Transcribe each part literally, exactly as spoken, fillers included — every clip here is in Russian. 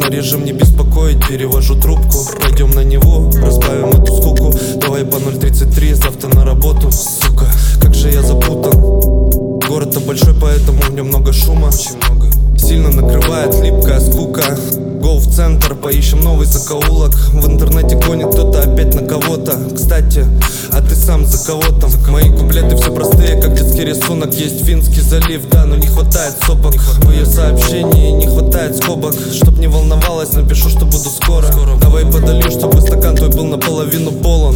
режим не беспокоить, перевожу трубку. Пойдем на него, разбавим эту скуку. Давай по ноль тридцать три, завтра на работу. Сука, как же я запутан. Город-то большой, поэтому в нем много шума. Очень много. Сильно накрывает липкая скука. Гоу в центр, поищем новый закоулок. В интернете гонит кто-то опять на кого-то. Кстати, а ты сам за кого там? Мои куплеты все простые, как детский рисунок. Есть Финский залив, да, но не хватает сопок. В ее сообщении не хватает скобок. Чтоб не волновалась, напишу, что буду скоро. Давай подолью, чтобы стакан твой был наполовину полон.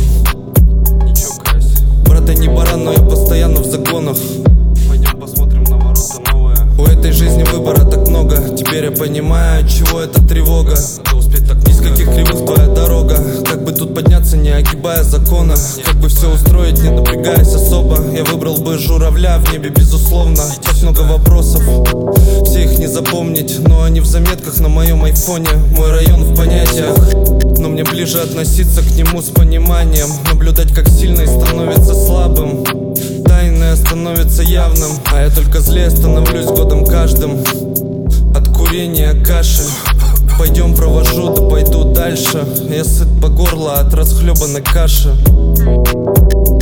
Брат, я не баран, но я постоянно в загонах. Пойдем посмотрим на ворота новые. У этой жизни выбора так много. Теперь я понимаю, чего эта тревога. Ни с каких кривых твоя дорога. Как бы тут подняться, не огибая закона. Как бы все устроить, не напрягаясь особо. Я выбрал бы журавля в небе, безусловно. Так много вопросов, все их не запомнить. Но они в заметках на моем айфоне. Мой район в понятиях, но мне ближе относиться к нему с пониманием. Наблюдать, как сильный становится слабым, тайное становится явным. А я только злее становлюсь годом каждым. От курения кашель. Пойдем провожу, да пойду дальше. Я сыт по горло от расхлебанной каши.